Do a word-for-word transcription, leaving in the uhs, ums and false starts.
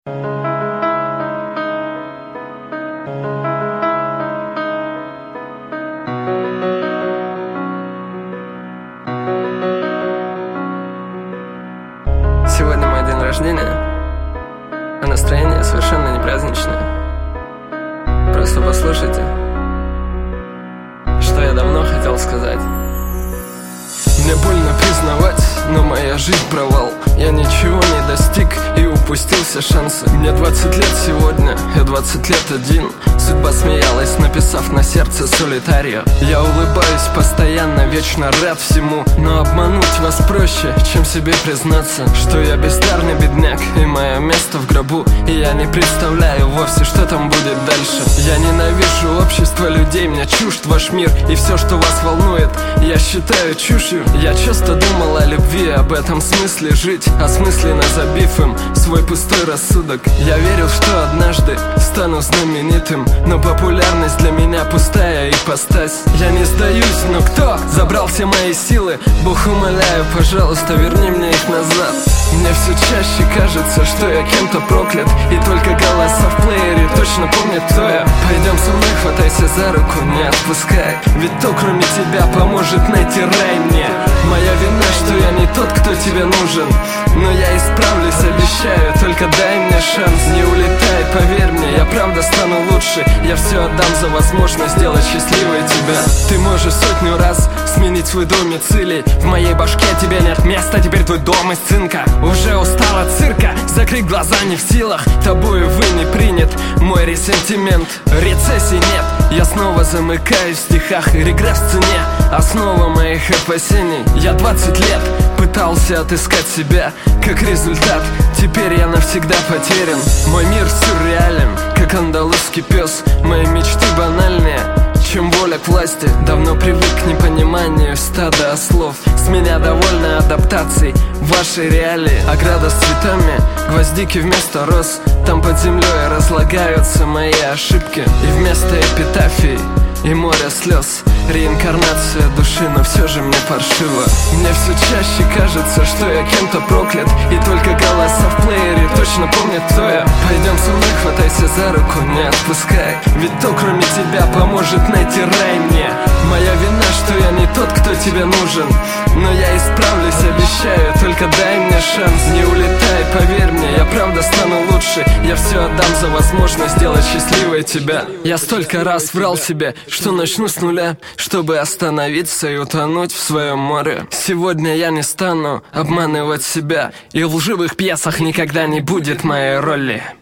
Сегодня мой день рождения, а настроение совершенно не праздничное. Просто послушайте, что я давно хотел сказать. Мне больно признавать, но моя жизнь провал. Я ничего не достиг и упустил все шансы. Мне двадцать лет сегодня, я двадцать лет один. Судьба смеялась, написав на сердце солитарию. Я улыбаюсь постоянно, вечно рад всему. Но обмануть вас проще, чем себе признаться, что я бездарный бедняк и мое место в гробу. И я не представляю вовсе, что там будет дальше. Я ненавижу общество людей, мне чужд ваш мир. И все, что вас волнует, я считаю чушью. Я часто думал о любви, об этом смысле жить, осмысленно забив им свой пустой рассудок. Я верил, что однажды стану знаменитым, но популярность для меня пустая ипостась. Я не сдаюсь, но кто забрал все мои силы? Бог, умоляю, пожалуйста, верни мне их назад. Мне все чаще кажется, что я кем-то проклят, и только голоса в плеере точно помнят, кто я. Пойдем со мной, хватайся за руку, не отпускай, ведь кто кроме тебя поможет найти рай мне? Моя вина, что я не тот, кто тебе нужен, но я исправлюсь, обещаю, только дай мне шанс. Не улетай, поверь мне, я правда стану лучше. Я все отдам за возможность сделать счастливой тебя. Ты можешь сотню раз сменить свой домицилий, в моей башке тебе нет места, теперь твой дом из цинка. Уже устал от цирка, закрыть глаза не в силах, тобою вы не принят мой ресентимент. Рецессии нет, я снова замыкаюсь в стихах, и регресс в цене основа моих опасений. Я двадцать лет пытался отыскать себя, как результат теперь я навсегда потерян. Мой мир сюрреален, как андалузский пес. Мои мечты банальнее, чем воля к власти. Давно привык к непониманию стада ослов. С меня довольно адаптацией в вашей реалии. Ограда с цветами, гвоздики вместо роз. Там под землей разлагаются мои ошибки. И вместо эпитафий и море слез реинкарнация души, но все же мне паршиво. Мне все чаще кажется, что я кем-то проклят, и только голоса в плеере точно помнят, кто я. Пойдем со мной, хватайся за руку, не отпускай, ведь кто кроме тебя поможет найти рай мне? Моя вина, что я не тот, кто тебе нужен, но я исправлюсь, обещаю, только дай мне шанс. Не улетай, поверь мне, я правда стану лучше. Я все отдам за возможность сделать счастливой тебя. Я столько раз врал себе, что начну с нуля, чтобы остановиться и утонуть в своем море. Сегодня я не стану обманывать себя, и в лживых пьесах никогда не будет моей роли.